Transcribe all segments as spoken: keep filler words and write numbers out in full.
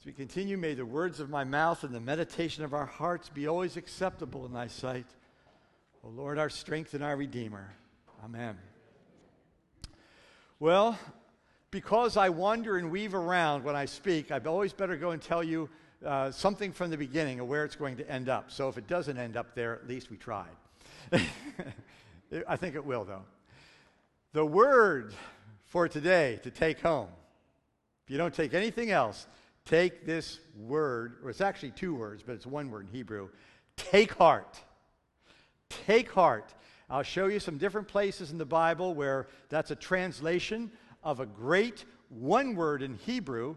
As we continue, may the words of my mouth and the meditation of our hearts be always acceptable in thy sight. O Lord, our strength and our Redeemer. Amen. Well, because I wander and weave around when I speak, I've always better go and tell you uh, something from the beginning of where it's going to end up. So if it doesn't end up there, at least we tried. I think it will, though. The word for today to take home, if you don't take anything else, take this word, or it's actually two words, but it's one word in Hebrew. Take heart. Take heart. I'll show you some different places in the Bible where that's a translation of a great one word in Hebrew,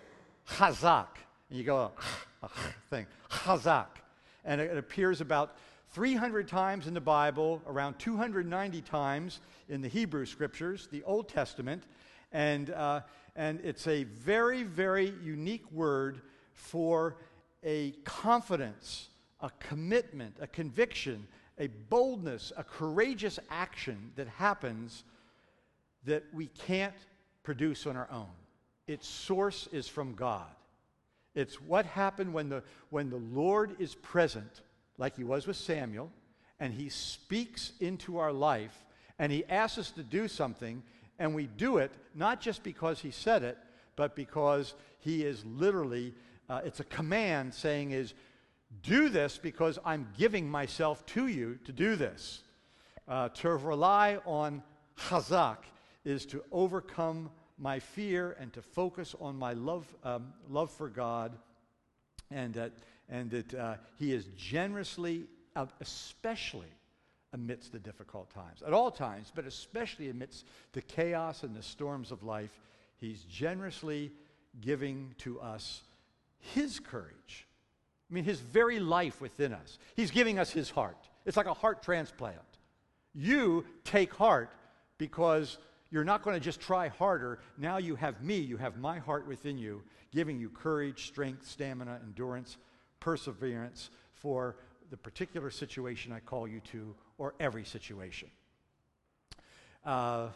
chazak. And you go, a thing, chazak. And it appears about three hundred times in the Bible, around two hundred ninety times in the Hebrew Scriptures, the Old Testament. And, uh, and it's a very, very unique word for a confidence, a commitment, a conviction, a boldness, a courageous action that happens that we can't produce on our own. Its source is from God. It's what happened when the, when the Lord is present, like he was with Samuel, and he speaks into our life, and he asks us to do something, and we do it, not just because he said it, but because he is literally, uh, it's a command saying is, do this because I'm giving myself to you to do this. Uh, to rely on chazak is to overcome my fear and to focus on my love, um, love for God, and that, and that uh, he is generously, uh, especially amidst the difficult times, at all times, but especially amidst the chaos and the storms of life, he's generously giving to us his courage. I mean, his very life within us. He's giving us his heart. It's like a heart transplant. You take heart because you're not going to just try harder. Now you have me, you have my heart within you, giving you courage, strength, stamina, endurance, perseverance for the particular situation I call you to, or every situation. Uh,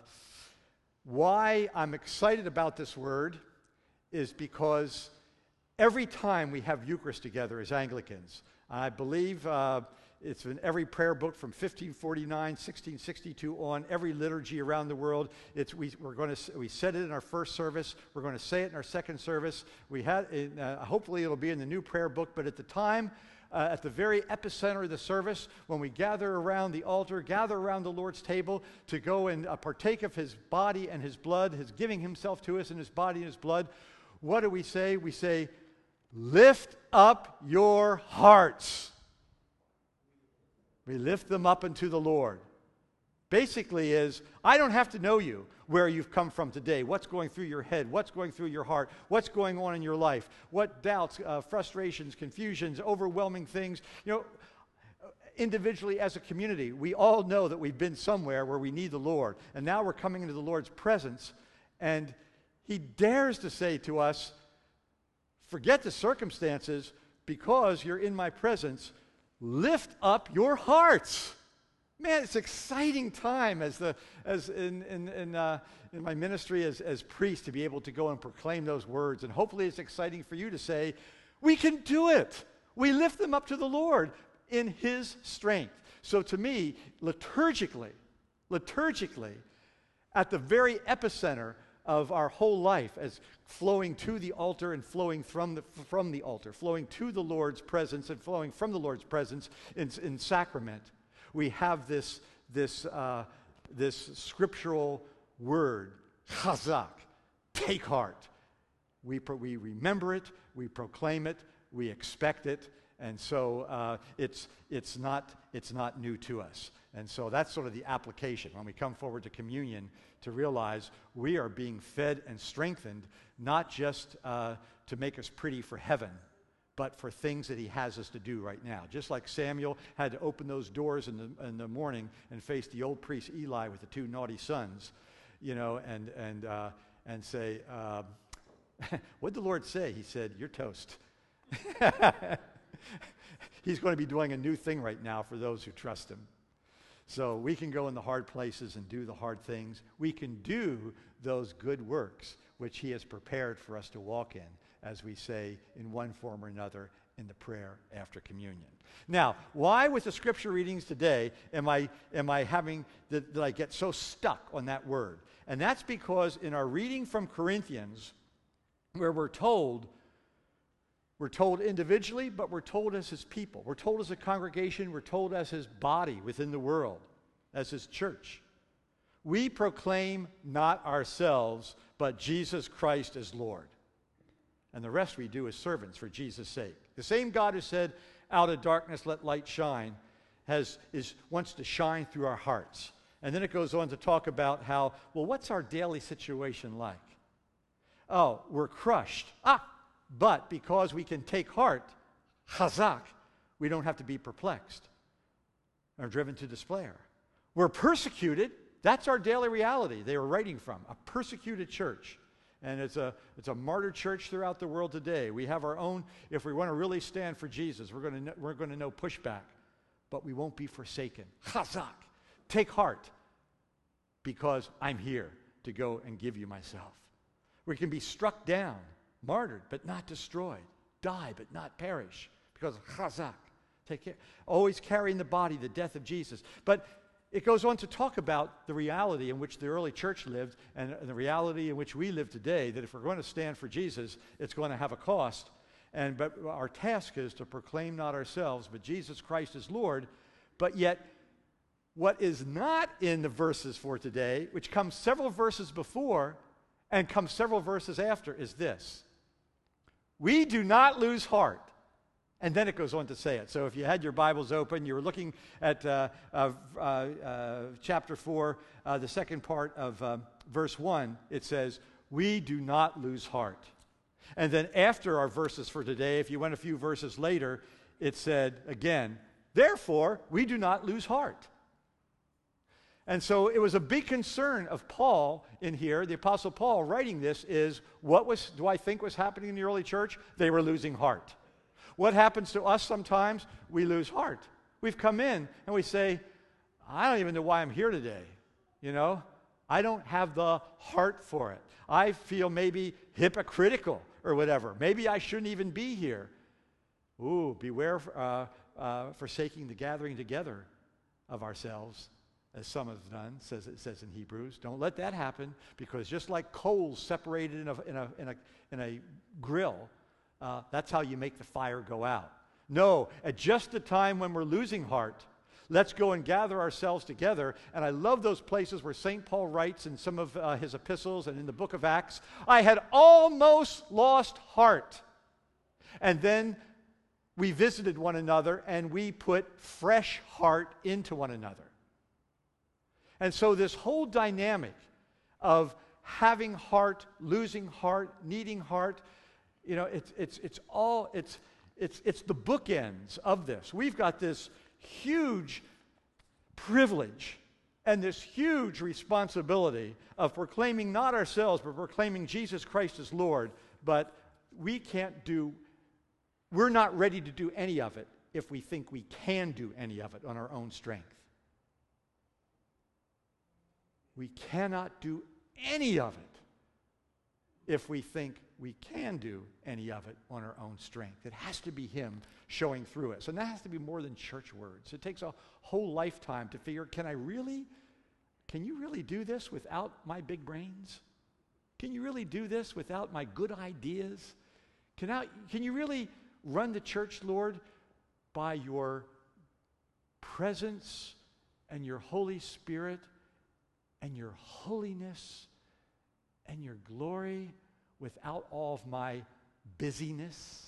why I'm excited about this word is because every time we have Eucharist together as Anglicans, I believe uh, it's in every prayer book from fifteen forty-nine, sixteen sixty-two on, every liturgy around the world. It's, we, we're going to, we said it in our first service. We're going to say it in our second service. We had, it, uh, hopefully it'll be in the new prayer book, but at the time, Uh, at the very epicenter of the service, when we gather around the altar, gather around the Lord's table to go and uh, partake of his body and his blood, his giving himself to us in his body and his blood, what do we say? We say, lift up your hearts. We lift them up unto the Lord. Basically is, I don't have to know you, where you've come from today, what's going through your head, what's going through your heart, what's going on in your life, what doubts, uh, frustrations, confusions, overwhelming things. You know, individually as a community, we all know that we've been somewhere where we need the Lord. And now we're coming into the Lord's presence, and he dares to say to us, forget the circumstances, because you're in my presence, lift up your hearts. Man, it's an exciting time as the as in in in, uh, in my ministry as as priest to be able to go and proclaim those words, and hopefully it's exciting for you to say, we can do it. We lift them up to the Lord in his strength. So to me, liturgically, liturgically, at the very epicenter of our whole life, as flowing to the altar and flowing from the from the altar, flowing to the Lord's presence and flowing from the Lord's presence in, in sacrament. We have this, this, uh, this scriptural word, chazak, take heart. We, pro- we remember it, we proclaim it, we expect it, and so uh, it's, it's, not, it's not new to us. And so that's sort of the application when we come forward to communion, to realize we are being fed and strengthened, not just uh, to make us pretty for heaven, but for things that he has us to do right now. Just like Samuel had to open those doors in the, in the morning and face the old priest Eli with the two naughty sons, you know, and, and, uh, and say, uh, what did the Lord say? He said, you're toast. He's going to be doing a new thing right now for those who trust him. So we can go in the hard places and do the hard things. We can do those good works which he has prepared for us to walk in. as we say in one form or another in the prayer after communion. Now, why with the scripture readings today am I, am I having, that, that I get so stuck on that word? And that's because in our reading from Corinthians, where we're told, we're told individually, but we're told as his people. We're told as a congregation, we're told as his body within the world, as his church. We proclaim not ourselves, but Jesus Christ as Lord. And the rest we do as servants for Jesus' sake. The same God who said, out of darkness let light shine, has, is, wants to shine through our hearts. And then it goes on to talk about how, well, what's our daily situation like? Oh, we're crushed. Ah, but because we can take heart, chazak, we don't have to be perplexed or driven to despair. We're persecuted. That's our daily reality they were writing from, a persecuted church. And it's a, it's a martyr church throughout the world today. We have our own, if we want to really stand for Jesus, we're going to, we're going to know pushback, but we won't be forsaken. Chazak, take heart, because I'm here to go and give you myself. We can be struck down, martyred, but not destroyed, die, but not perish, because of chazak, take care. Always carrying the body, the death of Jesus. But it goes on to talk about the reality in which the early church lived and the reality in which we live today, that if we're going to stand for Jesus, it's going to have a cost. And but our task is to proclaim not ourselves, but Jesus Christ is Lord. But yet, what is not in the verses for today, which comes several verses before and comes several verses after, is this. We do not lose heart. And then it goes on to say it. So if you had your Bibles open, you were looking at uh, uh, uh, uh, chapter four, uh, the second part of uh, verse one, it says, we do not lose heart. And then after our verses for today, if you went a few verses later, it said again, therefore, we do not lose heart. And so it was a big concern of Paul in here, the Apostle Paul writing this, is what was, do I think was happening in the early church? They were losing heart. What happens to us sometimes? We lose heart. We've come in and we say, I don't even know why I'm here today. You know, I don't have the heart for it. I feel maybe hypocritical or whatever. Maybe I shouldn't even be here. Ooh, beware uh, uh, forsaking the gathering together of ourselves, as some have done, says it says in Hebrews. Don't let that happen, because just like coals separated in a, in a, in a, in a grill, Uh, that's how you make the fire go out. No, at just the time when we're losing heart, let's go and gather ourselves together. And I love those places where Saint Paul writes in some of uh, his epistles and in the book of Acts, I had almost lost heart. And then we visited one another and we put fresh heart into one another. And so this whole dynamic of having heart, losing heart, needing heart, you know, it's it's it's all it's it's it's the bookends of this. We've got this huge privilege and this huge responsibility of proclaiming not ourselves, but proclaiming Jesus Christ as Lord. But we can't do, we're not ready to do any of it if we think we can do any of it on our own strength. We cannot do any of it if we think we can do any of it on our own strength. It has to be Him showing through us. And that has to be more than church words. It takes a whole lifetime to figure, can I really, can you really do this without my big brains? Can you really do this without my good ideas? Can, I, can you really run the church, Lord, by your presence and your Holy Spirit and your holiness and your glory without all of my busyness?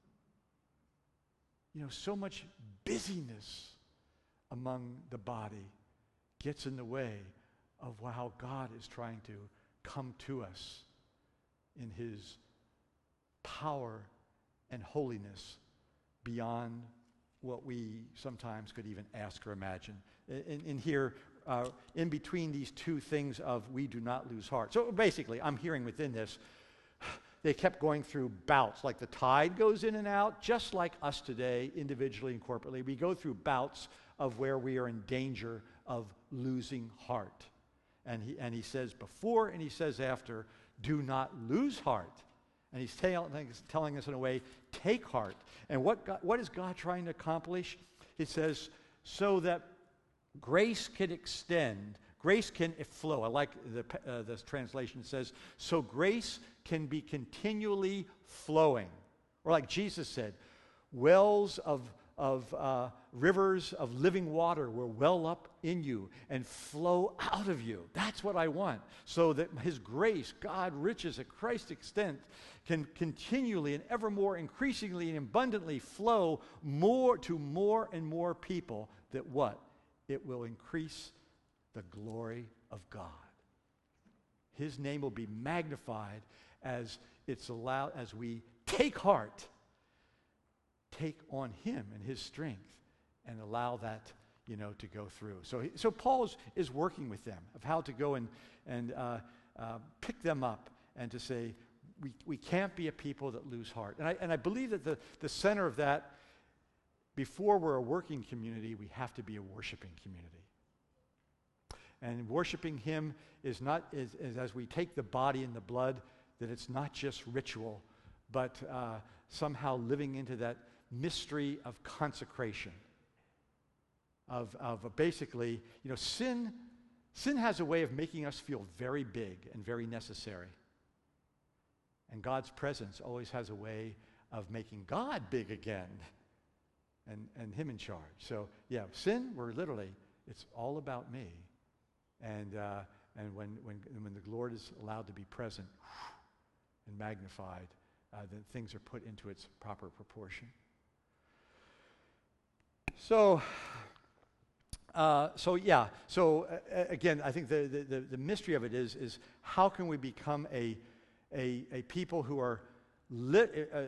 You know, so much busyness among the body gets in the way of how God is trying to come to us in His power and holiness beyond what we sometimes could even ask or imagine. In, in here, uh, in between these two things of we do not lose heart. So basically, I'm hearing within this, they kept going through bouts, like the tide goes in and out, just like us today, individually and corporately. We go through bouts of where we are in danger of losing heart. And he, and he says before and he says after, do not lose heart. And he's tell, telling us in a way, take heart. And what, God, what is God trying to accomplish? It says, so that grace can extend, grace can flow. I like the, uh, this translation. It says, so grace can be continually flowing. Or like Jesus said, wells of, of uh, rivers of living water will well up in you and flow out of you. That's what I want. So that his grace, God riches at Christ's extent, can continually and ever more increasingly and abundantly flow more to more and more people, that what? It will increase the glory of God. His name will be magnified as it's allowed, as we take heart, take on him and his strength, and allow that, you know, to go through. So, he, so Paul is, is working with them of how to go and and uh, uh, pick them up and to say, we we can't be a people that lose heart. And I and I believe that the the center of that, before we're a working community, we have to be a worshiping community. And worshiping him is not is, is as we take the body and the blood, that it's not just ritual, but uh, somehow living into that mystery of consecration. Of, of basically, you know, sin, sin has a way of making us feel very big and very necessary. And God's presence always has a way of making God big again and, and him in charge. So, yeah, sin, we're literally, it's all about me. And, uh, and when, when, when the Lord is allowed to be present and magnified, uh, then things are put into its proper proportion. So, uh, so yeah. So uh, again, I think the, the, the mystery of it is is how can we become a a, a people who are lit, uh,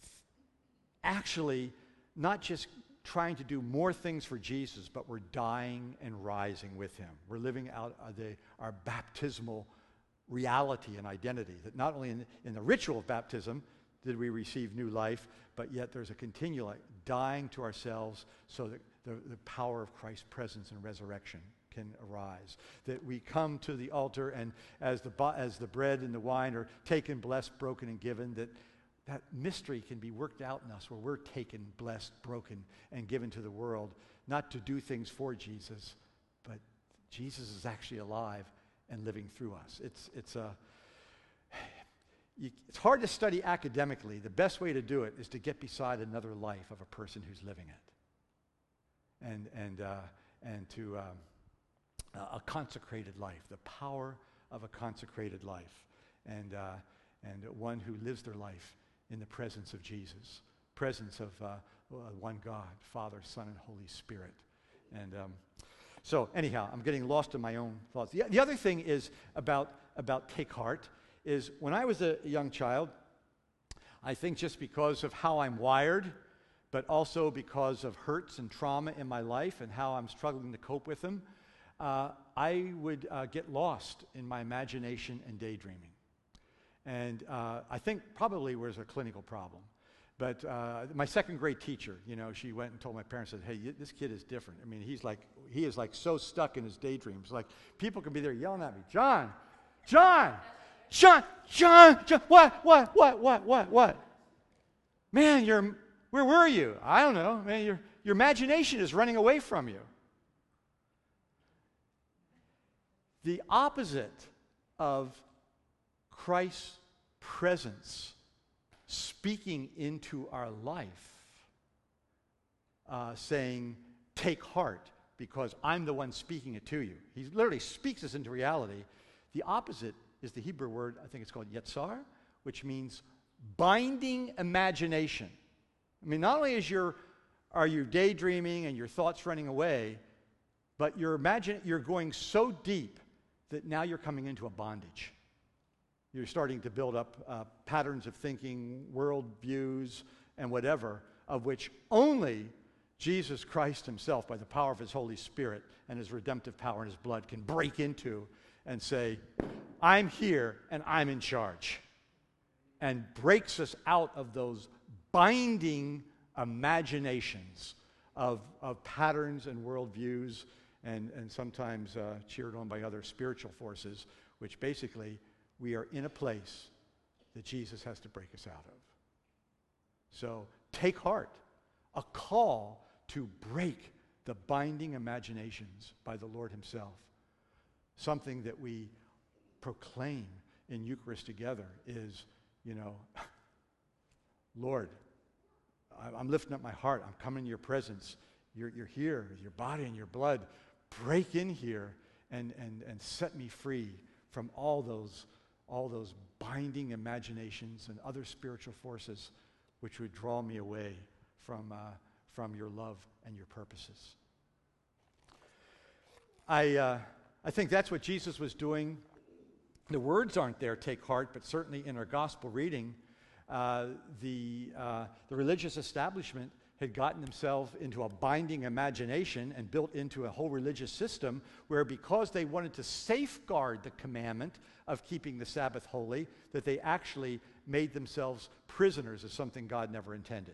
actually not just trying to do more things for Jesus, but we're dying and rising with him. We're living out uh, the, our baptismal reality and identity. That not only in, in the ritual of baptism did we receive new life, but yet there's a continual dying to ourselves so that the, the power of Christ's presence and resurrection can arise. That we come to the altar, and as the, as the bread and the wine are taken, blessed, broken, and given, that that mystery can be worked out in us where we're taken, blessed, broken, and given to the world, not to do things for Jesus, but Jesus is actually alive and living through us. It's, it's a... You, it's hard to study academically. The best way to do it is to get beside another life of a person who's living it, and and uh, and to um, a consecrated life, the power of a consecrated life, and uh, and one who lives their life in the presence of Jesus, presence of uh, one God, Father, Son, and Holy Spirit, and. Um, so anyhow, I'm getting lost in my own thoughts. The, the other thing is about about take heart. Is when I was a young child, I think just because of how I'm wired, but also because of hurts and trauma in my life and how I'm struggling to cope with them, uh, I would uh, get lost in my imagination and daydreaming. And uh, I think probably was a clinical problem. But uh, my second grade teacher, you know, she went and told my parents, said, hey, this kid is different. I mean, he's like, he is like so stuck in his daydreams. Like, people can be there yelling at me, John, John! John, John, John, what, what, what, what, what, what? Man, you're, where were you? I don't know. Man, your, your imagination is running away from you. The opposite of Christ's presence speaking into our life, uh, saying, take heart, because I'm the one speaking it to you. He literally speaks us into reality. The opposite is the Hebrew word, I think it's called yetzar, which means binding imagination. I mean, not only is your, are you daydreaming and your thoughts running away, but you're, imagine, you're going so deep that now you're coming into a bondage. You're starting to build up uh, patterns of thinking, world views, and whatever, of which only Jesus Christ himself, by the power of his Holy Spirit and his redemptive power in his blood, can break into and say, I'm here and I'm in charge, and breaks us out of those binding imaginations of, of patterns and worldviews, and, and sometimes uh, cheered on by other spiritual forces, which basically we are in a place that Jesus has to break us out of. So take heart, a call to break the binding imaginations by the Lord himself. Something that we proclaim in Eucharist together is, you know, Lord, I'm lifting up my heart. I'm coming to your presence. You're, you're here, your body and your blood. Break in here and, and, and set me free from all those, all those binding imaginations and other spiritual forces which would draw me away from, uh, from your love and your purposes. I, uh, I think that's what Jesus was doing. The words aren't there, take heart, but certainly in our gospel reading, uh, the, uh, the religious establishment had gotten themselves into a binding imagination and built into a whole religious system where, because they wanted to safeguard the commandment of keeping the Sabbath holy, that they actually made themselves prisoners of something God never intended.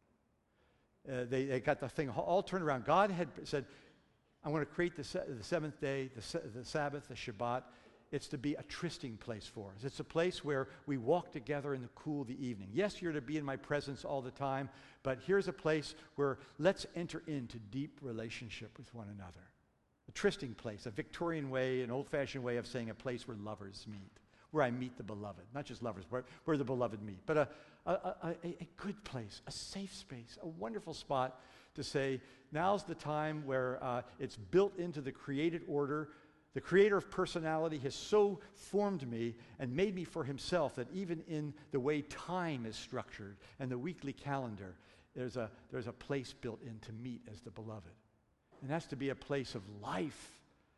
Uh, they, they got the thing all turned around. God had said, I'm going to create the, se- the seventh day, the, se- the Sabbath, the Shabbat. It's to be a trysting place for us. It's a place where we walk together in the cool of the evening. Yes, you're to be in my presence all the time, but here's a place where let's enter into deep relationship with one another. A trysting place, a Victorian way, an old-fashioned way of saying a place where lovers meet, where I meet the beloved. Not just lovers, where, where the beloved meet, but a, a, a, a good place, a safe space, a wonderful spot to say, now's the time where uh, it's built into the created order. The creator of personality has so formed me and made me for himself that even in the way time is structured and the weekly calendar, there's a, there's a place built in to meet as the beloved. And that's to be a place of life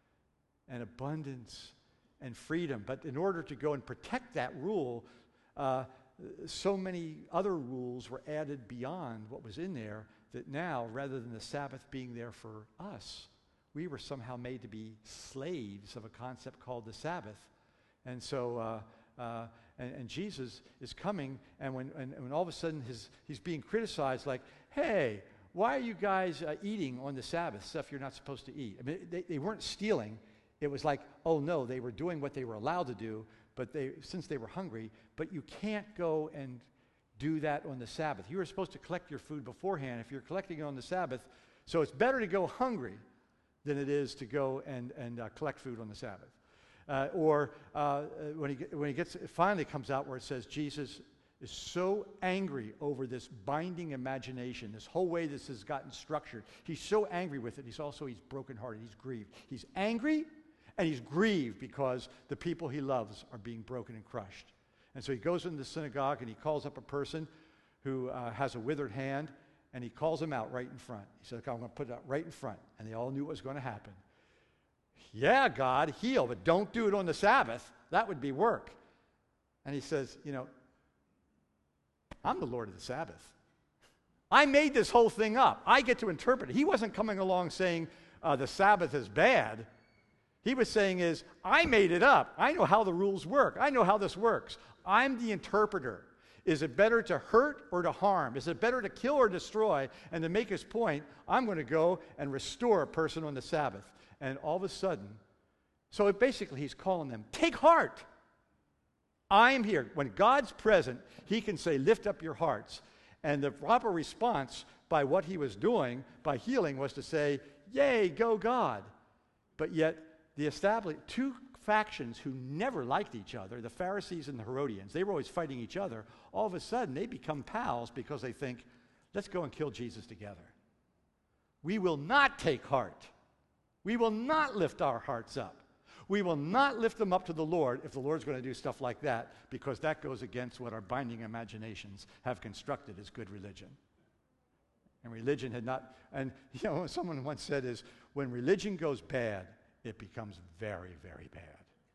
and abundance and freedom. But in order to go and protect that rule, uh, so many other rules were added beyond what was in there that now, rather than the Sabbath being there for us, we were somehow made to be slaves of a concept called the Sabbath. And so, uh, uh, and, and Jesus is coming, and when, and, and when all of a sudden his, he's being criticized, like, hey, why are you guys uh, eating on the Sabbath stuff you're not supposed to eat? I mean, they, they weren't stealing. It was like, oh no, they were doing what they were allowed to do, but they, since they were hungry, but you can't go and do that on the Sabbath. You were supposed to collect your food beforehand if you're collecting it on the Sabbath, so it's better to go hungry than it is to go and, and uh, collect food on the Sabbath. Uh, or uh, when, he, when he gets, it finally comes out where it says Jesus is so angry over this binding imagination, this whole way this has gotten structured. He's so angry with it. He's also, he's brokenhearted. He's grieved. He's angry and he's grieved because the people he loves are being broken and crushed. And so he goes into the synagogue and he calls up a person who uh, has a withered hand, and he calls him out right in front. He said, okay, I'm going to put it out right in front. And they all knew what was going to happen. Yeah, God, heal, but don't do it on the Sabbath. That would be work. And he says, you know, I'm the Lord of the Sabbath. I made this whole thing up. I get to interpret it. He wasn't coming along saying uh, the Sabbath is bad. He was saying is, I made it up. I know how the rules work. I know how this works. I'm the interpreter. Is it better to hurt or to harm? Is it better to kill or destroy? And to make his point, I'm going to go and restore a person on the Sabbath. And all of a sudden, so it basically he's calling them, take heart. I am here. When God's present, he can say, lift up your hearts. And the proper response by what he was doing, by healing, was to say, yay, go God. But yet, the established two factions who never liked each other, the Pharisees and the Herodians, they were always fighting each other. All of a sudden, they become pals because they think, let's go and kill Jesus together. We will not take heart. We will not lift our hearts up. We will not lift them up to the Lord if the Lord's going to do stuff like that, because that goes against what our binding imaginations have constructed as good religion. And religion had not, and you know, someone once said is, when religion goes bad, it becomes very, very bad.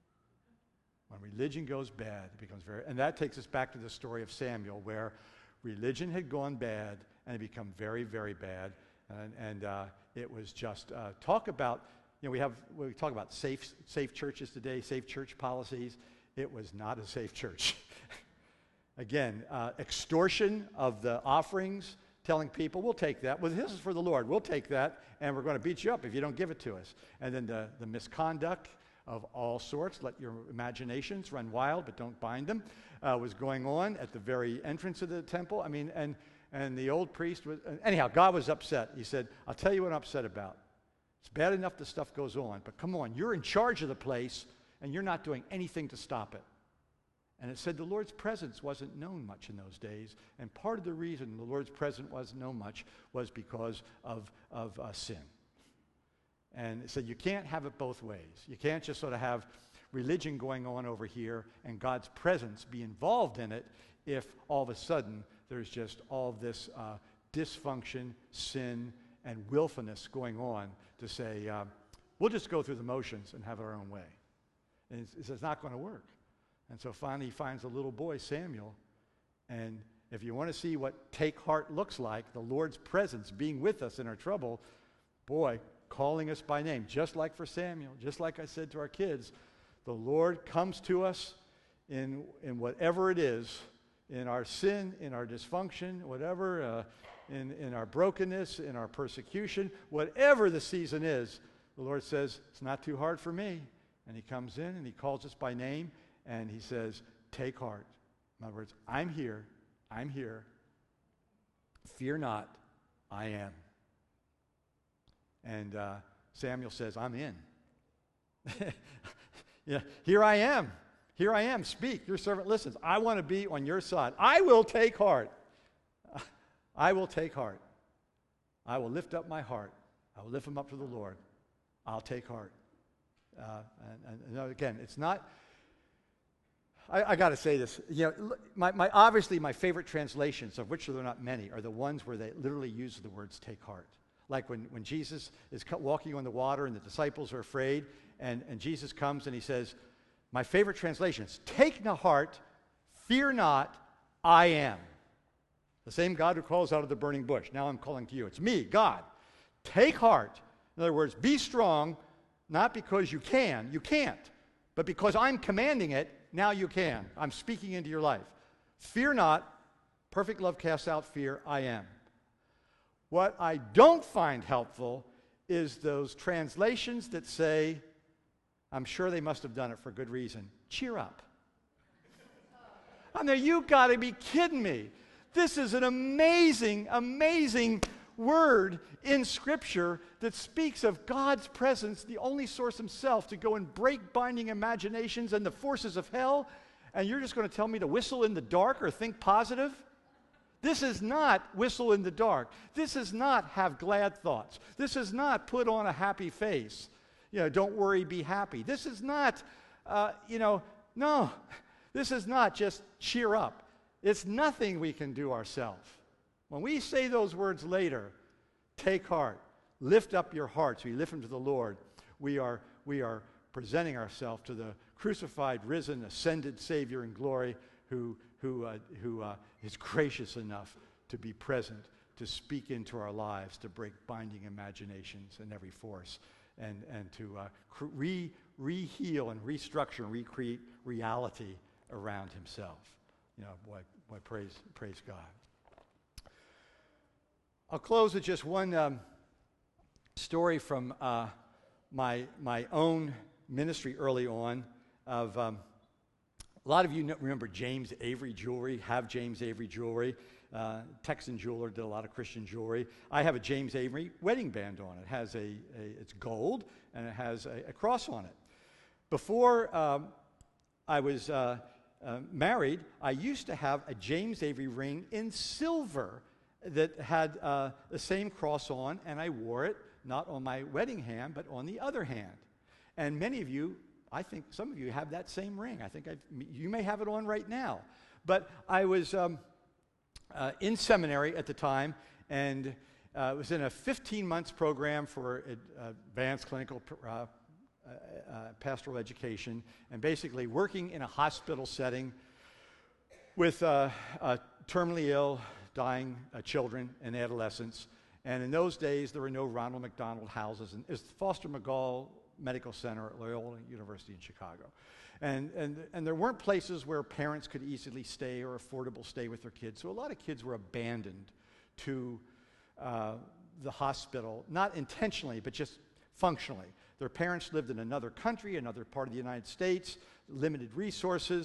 When religion goes bad, it becomes very, and that takes us back to the story of Samuel, where religion had gone bad and it become very, very bad, and, and uh, it was just uh, talk about, you know, we have we talk about safe, safe churches today, safe church policies. It was not a safe church. Again, uh, extortion of the offerings, telling people, we'll take that. Well, this is for the Lord. We'll take that, and we're going to beat you up if you don't give it to us. And then the, the misconduct of all sorts. Let your imaginations run wild, but don't bind them. uh, was going on at the very entrance of the temple. I mean, and, and the old priest was, anyhow, God was upset. He said, I'll tell you what I'm upset about. It's bad enough the stuff goes on, but come on, you're in charge of the place, and you're not doing anything to stop it. And it said the Lord's presence wasn't known much in those days, and part of the reason the Lord's presence wasn't known much was because of, of uh, sin. And it said you can't have it both ways. You can't just sort of have religion going on over here and God's presence be involved in it if all of a sudden there's just all this uh, dysfunction, sin, and willfulness going on to say, uh, we'll just go through the motions and have our own way. And it's, it's not going to work. And so finally he finds a little boy, Samuel, and if you want to see what take heart looks like, the Lord's presence being with us in our trouble, boy, calling us by name, just like for Samuel, just like I said to our kids, the Lord comes to us in, in whatever it is, in our sin, in our dysfunction, whatever, uh, in, in our brokenness, in our persecution, whatever the season is, the Lord says, it's not too hard for me. And he comes in and he calls us by name and he says, take heart. In other words, I'm here, I'm here. Fear not, I am. And uh, Samuel says, I'm in. Yeah, here I am. Here I am. Speak. Your servant listens. I want to be on your side. I will take heart. I will take heart. I will lift up my heart. I will lift him up to the Lord. I'll take heart. Uh, and, and, and again, it's not, I, I got to say this. You know, my, my, obviously my favorite translations, of which there are not many, are the ones where they literally use the words take heart. Like when, when Jesus is walking on the water and the disciples are afraid, and, and Jesus comes and he says, my favorite translation is, take no heart, fear not, I am. The same God who calls out of the burning bush. Now I'm calling to you. It's me, God. Take heart. In other words, be strong, not because you can, you can't, but because I'm commanding it, now you can. I'm speaking into your life. Fear not, perfect love casts out fear, I am. What I don't find helpful is those translations that say, I'm sure they must have done it for good reason, cheer up. I mean, you got to be kidding me. This is an amazing, amazing word in Scripture that speaks of God's presence, the only source himself, to go and break binding imaginations and the forces of hell, and you're just going to tell me to whistle in the dark or think positive? This is not whistle in the dark. This is not have glad thoughts. This is not put on a happy face. You know, don't worry, be happy. This is not, uh, you know, no. This is not just cheer up. It's nothing we can do ourselves. When we say those words later, take heart, lift up your hearts, we lift them to the Lord, we are, we are presenting ourselves to the crucified, risen, ascended Savior in glory who, who, uh, who uh, is gracious enough to be present, to speak into our lives, to break binding imaginations and every force, and, and to uh, re, re-heal and restructure and recreate reality around himself. You know, boy, boy praise, praise God. I'll close with just one um, story from uh, my, my own ministry early on. Of um, a lot of you know, remember James Avery jewelry, have James Avery jewelry. Uh, Texan jeweler, did a lot of Christian jewelry. I have a James Avery wedding band on. It has a, a it's gold, and it has a, a cross on it. Before um, I was uh, uh, married, I used to have a James Avery ring in silver that had uh, the same cross on, and I wore it not on my wedding hand, but on the other hand. And many of you, I think some of you have that same ring. I think I've, you may have it on right now. But I was um, uh, in seminary at the time, and uh, was in a fifteen months program for uh, advanced clinical uh, uh, uh, pastoral education, and basically working in a hospital setting with uh, uh, terminally ill, dying uh, children and adolescents. And in those days, there were no Ronald McDonald houses. And it was Foster McGall Medical Center at Loyola University in Chicago. And, and, and there weren't places where parents could easily stay or affordable stay with their kids. So a lot of kids were abandoned to uh, the hospital, not intentionally, but just functionally. Their parents lived in another country, another part of the United States, limited resources.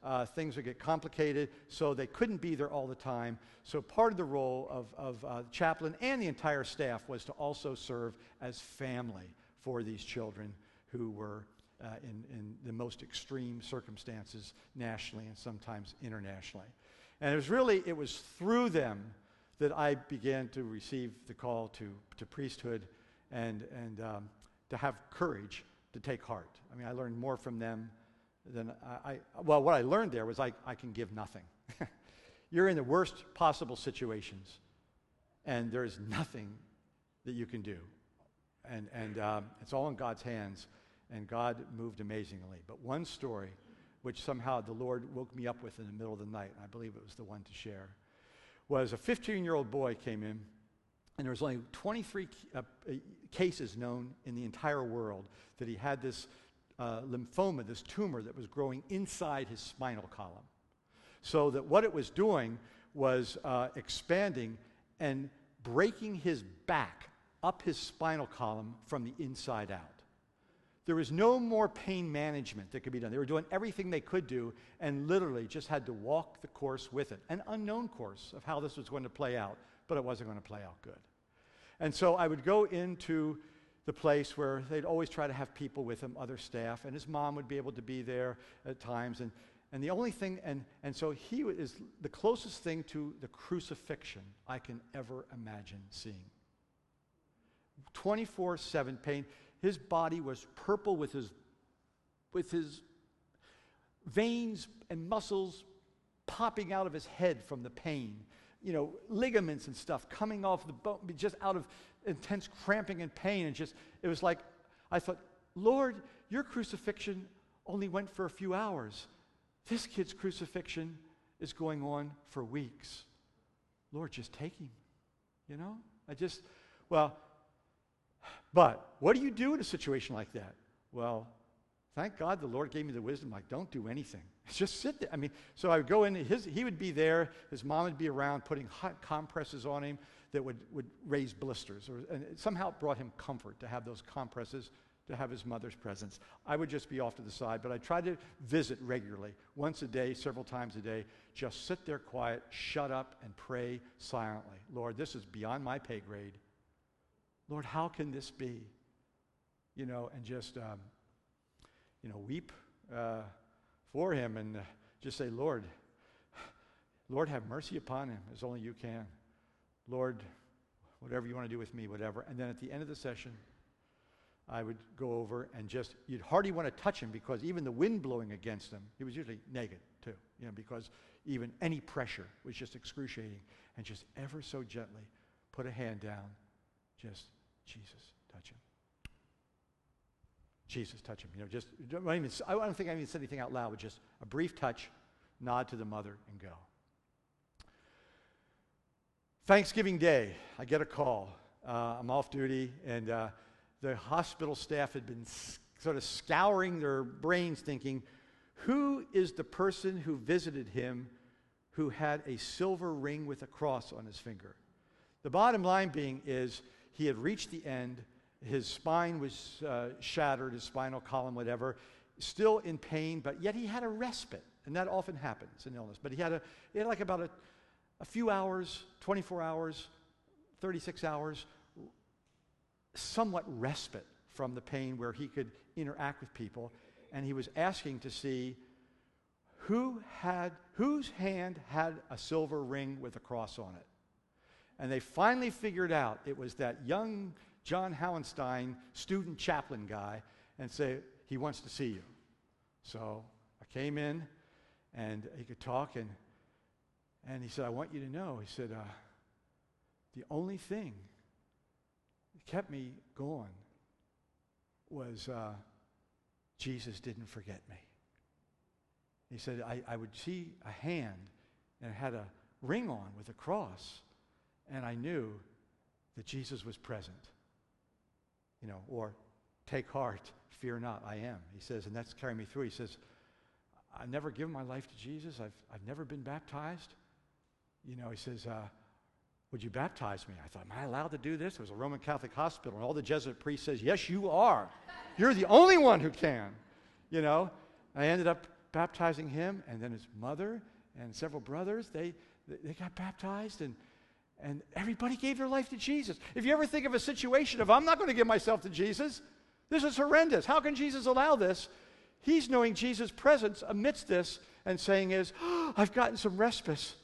uh, things would get complicated, so they couldn't be there all the time. So part of the role of, of uh, chaplain and the entire staff was to also serve as family for these children who were uh, in, in the most extreme circumstances nationally and sometimes internationally. And it was really, it was through them that I began to receive the call to, to priesthood and, and um, to have courage to take heart. I mean, I learned more from them than I, I well, what I learned there was I, I can give nothing. You're in the worst possible situations, and there's nothing that you can do. And, and um, it's all in God's hands, and God moved amazingly. But one story, which somehow the Lord woke me up with in the middle of the night, and I believe it was the one to share, was a fifteen-year-old boy came in, and there was only twenty-three uh, cases known in the entire world that he had this uh, lymphoma, this tumor that was growing inside his spinal column. So that what it was doing was uh, expanding and breaking his back up his spinal column from the inside out. There was no more pain management that could be done. They were doing everything they could do and literally just had to walk the course with it, an unknown course of how this was going to play out, but it wasn't going to play out good. And so I would go into the place where they'd always try to have people with him, other staff, and his mom would be able to be there at times. And, and the only thing, and, and so he is the closest thing to the crucifixion I can ever imagine seeing. twenty-four seven pain. His body was purple with his, with his veins and muscles popping out of his head from the pain. You know, ligaments and stuff coming off the bone, just out of intense cramping and pain. And just, it was like, I thought, Lord, your crucifixion only went for a few hours. This kid's crucifixion is going on for weeks. Lord, just take him. You know? I just, well, but what do you do in a situation like that? Well, thank God the Lord gave me the wisdom, like, don't do anything. Just sit there. I mean, so I would go in, his, he would be there, his mom would be around putting hot compresses on him that would, would raise blisters. Or, and it somehow brought him comfort to have those compresses, to have his mother's presence. I would just be off to the side, but I tried to visit regularly, once a day, several times a day, just sit there quiet, shut up, and pray silently. Lord, this is beyond my pay grade. Lord, how can this be? You know, and just, um, you know, weep uh, for him and uh, just say, Lord, Lord, have mercy upon him as only you can. Lord, whatever you want to do with me, whatever. And then at the end of the session, I would go over and just, you'd hardly want to touch him because even the wind blowing against him, he was usually naked too, you know, because even any pressure was just excruciating. And just ever so gently put a hand down, just, Jesus, touch him. Jesus, touch him. You know, just, don't even, I don't think I even said anything out loud, but just a brief touch, nod to the mother, and go. Thanksgiving Day, I get a call. Uh, I'm off duty, and uh, the hospital staff had been s- sort of scouring their brains thinking, who is the person who visited him who had a silver ring with a cross on his finger? The bottom line being is he had reached the end. His spine was uh, shattered, his spinal column, whatever, still in pain, but yet he had a respite, and that often happens in illness. But he had, a, he had like about a, a few hours, twenty-four hours, thirty-six hours, somewhat respite from the pain where he could interact with people, and he was asking to see who had, whose hand had a silver ring with a cross on it. And they finally figured out it was that young John Howenstein, student chaplain guy, and say, he wants to see you. So I came in, and he could talk, and and he said, I want you to know, he said, uh, the only thing that kept me going was uh, Jesus didn't forget me. He said, I, I would see a hand, and it had a ring on with a cross, and I knew that Jesus was present. You know, or take heart, fear not, I am. He says, and that's carrying me through. He says, I've never given my life to Jesus. I've, I've never been baptized. You know, he says, uh, would you baptize me? I thought, am I allowed to do this? It was a Roman Catholic hospital, and all the Jesuit priests says, yes, you are. You're the only one who can. You know, I ended up baptizing him, and then his mother and several brothers, they, they got baptized, and, and everybody gave their life to Jesus. If you ever think of a situation of, I'm not going to give myself to Jesus, this is horrendous. How can Jesus allow this? He's knowing Jesus' presence amidst this and saying is, oh, I've gotten some respite.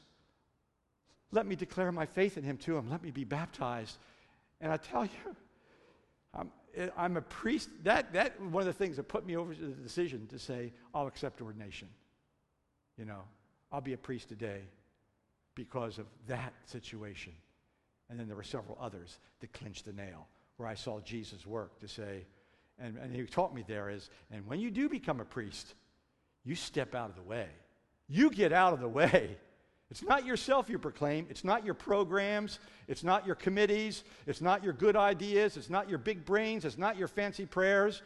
Let me declare my faith in him to him. Let me be baptized. And I tell you, I'm, I'm a priest. That, that one of the things that put me over to the decision to say, I'll accept ordination. You know, I'll be a priest today because of that situation. And then there were several others that clinched the nail, where I saw Jesus work to say, and, and he taught me there is, and when you do become a priest, you step out of the way. You get out of the way. It's not yourself you proclaim. It's not your programs. It's not your committees. It's not your good ideas. It's not your big brains. It's not your fancy prayers.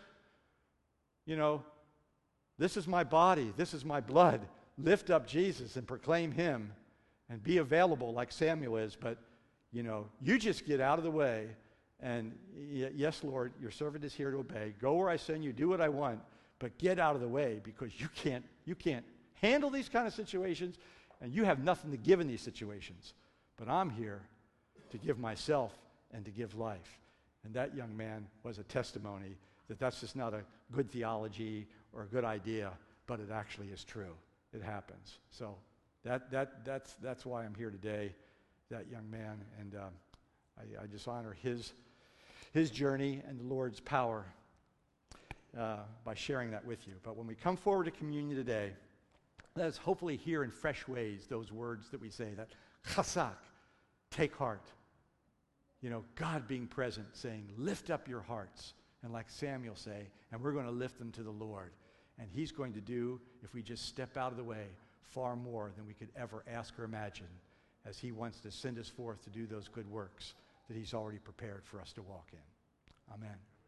You know, this is my body. This is my blood. Lift up Jesus and proclaim him and be available like Samuel is. But, you know, you just get out of the way. And y- yes, Lord, your servant is here to obey. Go where I send you. Do what I want. But get out of the way because you can't, you can't handle these kind of situations. And you have nothing to give in these situations. But I'm here to give myself and to give life. And that young man was a testimony that that's just not a good theology or a good idea, but it actually is true. It happens. So that that that's that's why I'm here today, that young man. And um, I, I just honor his, his journey and the Lord's power uh, by sharing that with you. But when we come forward to communion today, let us hopefully hear in fresh ways those words that we say, that chasak, take heart. You know, God being present, saying, lift up your hearts. And like Samuel say, and we're going to lift them to the Lord. And he's going to do, if we just step out of the way, far more than we could ever ask or imagine, as he wants to send us forth to do those good works that he's already prepared for us to walk in. Amen.